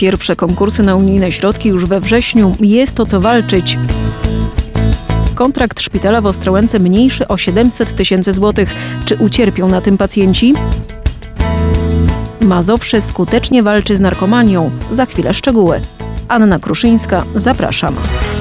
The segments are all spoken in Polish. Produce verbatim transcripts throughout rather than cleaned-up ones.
Pierwsze konkursy na unijne środki już we wrześniu. Jest o co walczyć. Kontrakt szpitala w Ostrołęce mniejszy o siedemset tysięcy złotych. Czy ucierpią na tym pacjenci? Mazowsze skutecznie walczy z narkomanią. Za chwilę szczegóły. Anna Kruszyńska, zapraszam.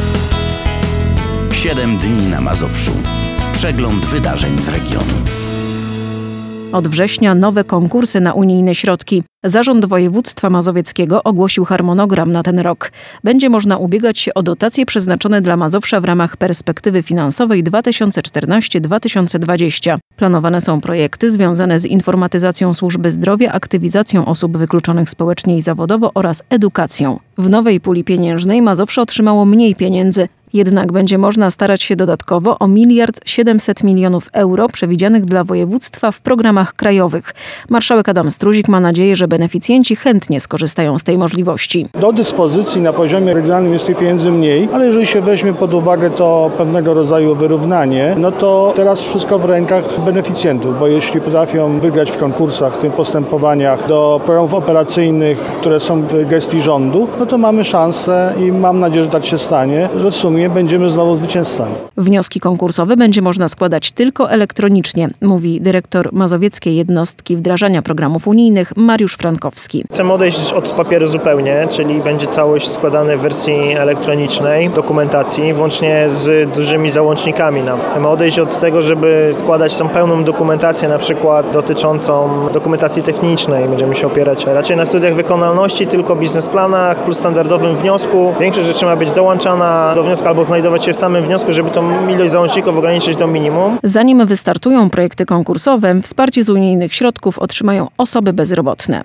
Siedem dni na Mazowszu. Przegląd wydarzeń z regionu. Od września nowe konkursy na unijne środki. Zarząd Województwa Mazowieckiego ogłosił harmonogram na ten rok. Będzie można ubiegać się o dotacje przeznaczone dla Mazowsza w ramach perspektywy finansowej dwa tysiące czternasty do dwa tysiące dwudziestego. Planowane są projekty związane z informatyzacją służby zdrowia, aktywizacją osób wykluczonych społecznie i zawodowo oraz edukacją. W nowej puli pieniężnej Mazowsze otrzymało mniej pieniędzy. Jednak będzie można starać się dodatkowo o miliard siedemset milionów euro przewidzianych dla województwa w programach krajowych. Marszałek Adam Struzik ma nadzieję, że beneficjenci chętnie skorzystają z tej możliwości. Do dyspozycji na poziomie regionalnym jest tych pieniędzy mniej, ale jeżeli się weźmie pod uwagę to pewnego rodzaju wyrównanie, no to teraz wszystko w rękach beneficjentów, bo jeśli potrafią wygrać w konkursach, w tym postępowaniach do programów operacyjnych, które są w gestii rządu, no to mamy szansę i mam nadzieję, że tak się stanie, że w sumie będziemy znowu zwycięzcami. Wnioski konkursowe będzie można składać tylko elektronicznie, mówi dyrektor mazowieckiej jednostki wdrażania programów unijnych Mariusz Frankowski. Chcemy odejść od papieru zupełnie, czyli będzie całość składana w wersji elektronicznej dokumentacji, włącznie z dużymi załącznikami nam. Chcemy odejść od tego, żeby składać tą pełną dokumentację, na przykład dotyczącą dokumentacji technicznej. Będziemy się opierać raczej na studiach wykonalności, tylko biznesplanach plus standardowym wniosku. Większość rzeczy ma być dołączana do wniosku albo znajdować się w samym wniosku, żeby tą ilość załączników ograniczyć do minimum. Zanim wystartują projekty konkursowe, wsparcie z unijnych środków otrzymają osoby bezrobotne.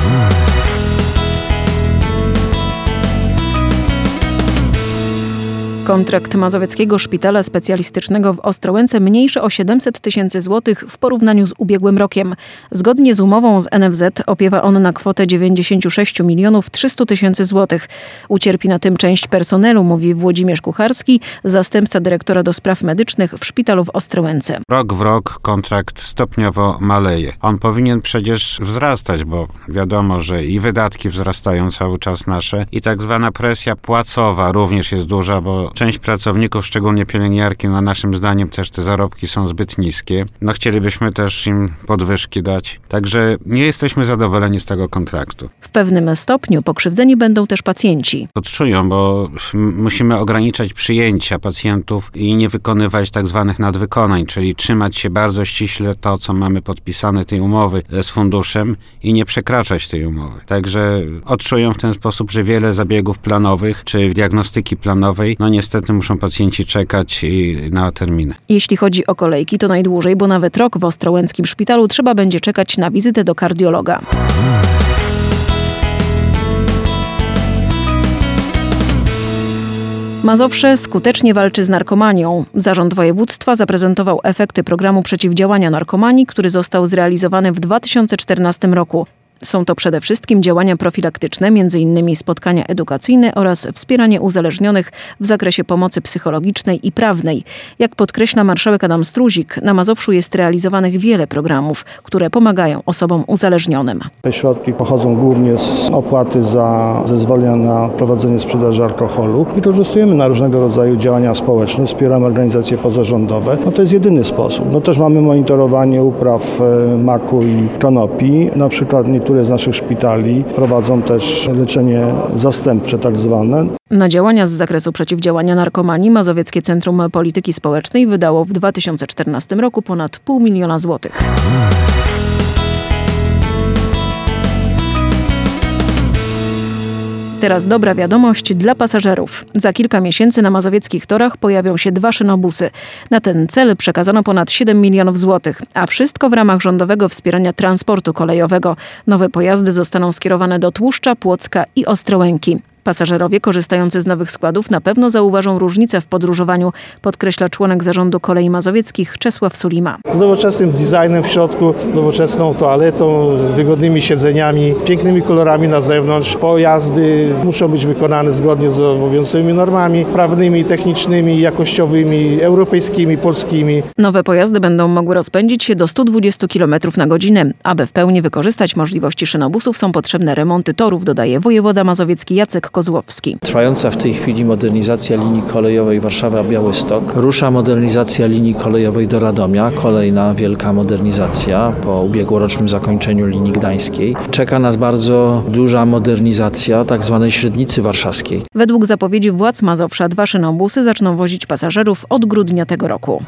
Kontrakt Mazowieckiego Szpitala Specjalistycznego w Ostrołęce mniejszy o siedemset tysięcy złotych w porównaniu z ubiegłym rokiem. Zgodnie z umową z N F Z opiewa on na kwotę dziewięćdziesiąt sześć milionów trzysta tysięcy złotych. Ucierpi na tym część personelu, mówi Włodzimierz Kucharski, zastępca dyrektora do spraw medycznych w szpitalu w Ostrołęce. Rok w rok kontrakt stopniowo maleje. On powinien przecież wzrastać, bo wiadomo, że i wydatki wzrastają cały czas nasze i tak zwana presja płacowa również jest duża, bo część pracowników, szczególnie pielęgniarki, no naszym zdaniem też te zarobki są zbyt niskie. No chcielibyśmy też im podwyżki dać. Także nie jesteśmy zadowoleni z tego kontraktu. W pewnym stopniu pokrzywdzeni będą też pacjenci. Odczują, bo musimy ograniczać przyjęcia pacjentów i nie wykonywać tak zwanych nadwykonań, czyli trzymać się bardzo ściśle to, co mamy podpisane tej umowy z funduszem i nie przekraczać tej umowy. Także odczują w ten sposób, że wiele zabiegów planowych czy diagnostyki planowej, no niestety muszą pacjenci czekać na terminy. Jeśli chodzi o kolejki, to najdłużej, bo nawet rok w ostrołęckim szpitalu trzeba będzie czekać na wizytę do kardiologa. Mazowsze skutecznie walczy z narkomanią. Zarząd województwa zaprezentował efekty programu przeciwdziałania narkomanii, który został zrealizowany w dwa tysiące czternastym roku. Są to przede wszystkim działania profilaktyczne, między innymi spotkania edukacyjne oraz wspieranie uzależnionych w zakresie pomocy psychologicznej i prawnej. Jak podkreśla marszałek Adam Struzik, na Mazowszu jest realizowanych wiele programów, które pomagają osobom uzależnionym. Te środki pochodzą głównie z opłaty za zezwolenia na prowadzenie sprzedaży alkoholu. Wykorzystujemy na różnego rodzaju działania społeczne, wspieramy organizacje pozarządowe. No to jest jedyny sposób. No też mamy monitorowanie upraw maku i konopi. Na przykład niektóre z naszych szpitali prowadzą też leczenie zastępcze tak zwane. Na działania z zakresu przeciwdziałania narkomanii Mazowieckie Centrum Polityki Społecznej wydało w dwa tysiące czternastym roku ponad pół miliona złotych. Teraz dobra wiadomość dla pasażerów. Za kilka miesięcy na mazowieckich torach pojawią się dwa szynobusy. Na ten cel przekazano ponad siedem milionów złotych, a wszystko w ramach rządowego wspierania transportu kolejowego. Nowe pojazdy zostaną skierowane do Tłuszcza, Płocka i Ostrołęki. Pasażerowie korzystający z nowych składów na pewno zauważą różnicę w podróżowaniu, podkreśla członek zarządu Kolei Mazowieckich Czesław Sulima. Z nowoczesnym designem w środku, nowoczesną toaletą, wygodnymi siedzeniami, pięknymi kolorami na zewnątrz. Pojazdy muszą być wykonane zgodnie z obowiązującymi normami prawnymi, technicznymi, jakościowymi, europejskimi, polskimi. Nowe pojazdy będą mogły rozpędzić się do stu dwudziestu kilometrów na godzinę. Aby w pełni wykorzystać możliwości szynobusów, są potrzebne remonty torów, dodaje wojewoda mazowiecki Jacek Kozłowski. Trwająca w tej chwili modernizacja linii kolejowej Warszawa-Białystok. Rusza modernizacja linii kolejowej do Radomia. Kolejna wielka modernizacja po ubiegłorocznym zakończeniu linii gdańskiej. Czeka nas bardzo duża modernizacja tak zwanej średnicy warszawskiej. Według zapowiedzi władz Mazowsza dwa szynobusy zaczną wozić pasażerów od grudnia tego roku.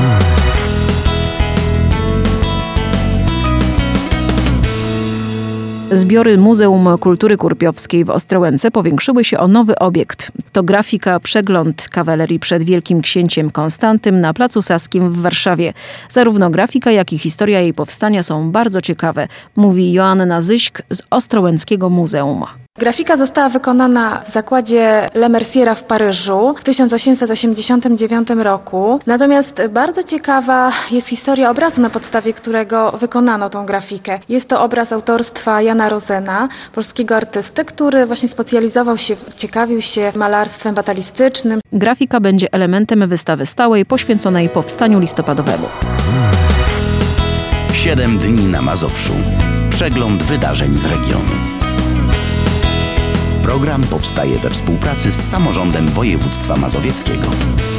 Zbiory Muzeum Kultury Kurpiowskiej w Ostrołęce powiększyły się o nowy obiekt. To grafika, przegląd kawalerii przed Wielkim Księciem Konstantym na Placu Saskim w Warszawie. Zarówno grafika, jak i historia jej powstania są bardzo ciekawe, mówi Joanna Zyśk z Ostrołęckiego Muzeum. Grafika została wykonana w zakładzie Le Merciera w Paryżu w tysiąc osiemset osiemdziesiątym dziewiątym roku. Natomiast bardzo ciekawa jest historia obrazu, na podstawie którego wykonano tą grafikę. Jest to obraz autorstwa Jana Rozena, polskiego artysty, który właśnie specjalizował się, ciekawił się malarstwem batalistycznym. Grafika będzie elementem wystawy stałej poświęconej powstaniu listopadowemu. Siedem dni na Mazowszu. Przegląd wydarzeń z regionu. Program powstaje we współpracy z Samorządem Województwa Mazowieckiego.